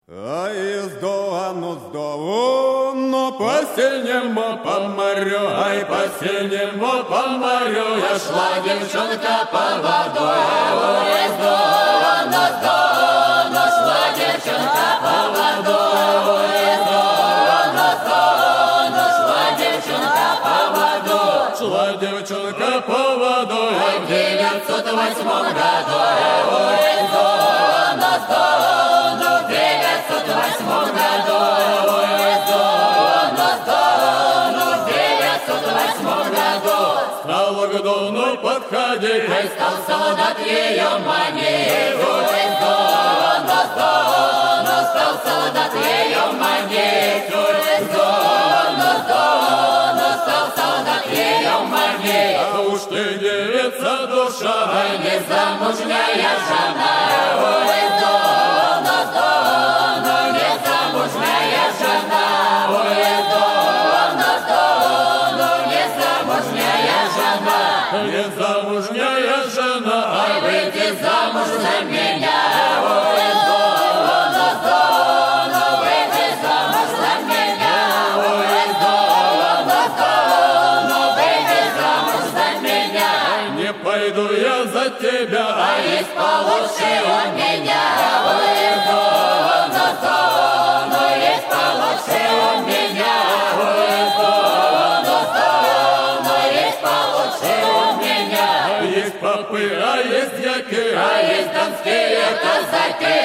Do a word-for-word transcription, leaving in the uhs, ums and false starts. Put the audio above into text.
А издолано сдолано по синему по морю, ай, по синему по морю я шла девчонка по водой. Ой, издолано, сдолано, шла девчонка по водой. Ой, издолано, сдолано, шла девчонка по водой. Шла девчонка по водой в девятьсот восьмом году. Ой, издолано, сдолано, в девятьсот восьмом году. Ой, издолано, сдолано, в девятьсот восьмом году. Стал к Дону подходить, и стал солдат ее манить. Ой, издолано, сдолано, стал солдат ее манить. Ой, издолано, сдолано, стал солдат ее манить. А уж ты, девица, душа, незамужняя жена. Ой, издолано, сдолано, незамужняя жена. Ой, издолано, сдолано, незамужняя жена. Незамужняя жена, а выйди замуж за меня. Ой, издолано, сдолано, выйди замуж за меня. Ой, издолано, сдолано, выйди замуж за меня. Не пойду я за тебя, а есть получше у меня. Ой, издолано, сдолано, есть получше у меня. Ой, издолано, сдолано, есть получше у меня. Есть попы, а есть дьяки, а есть донские казаки.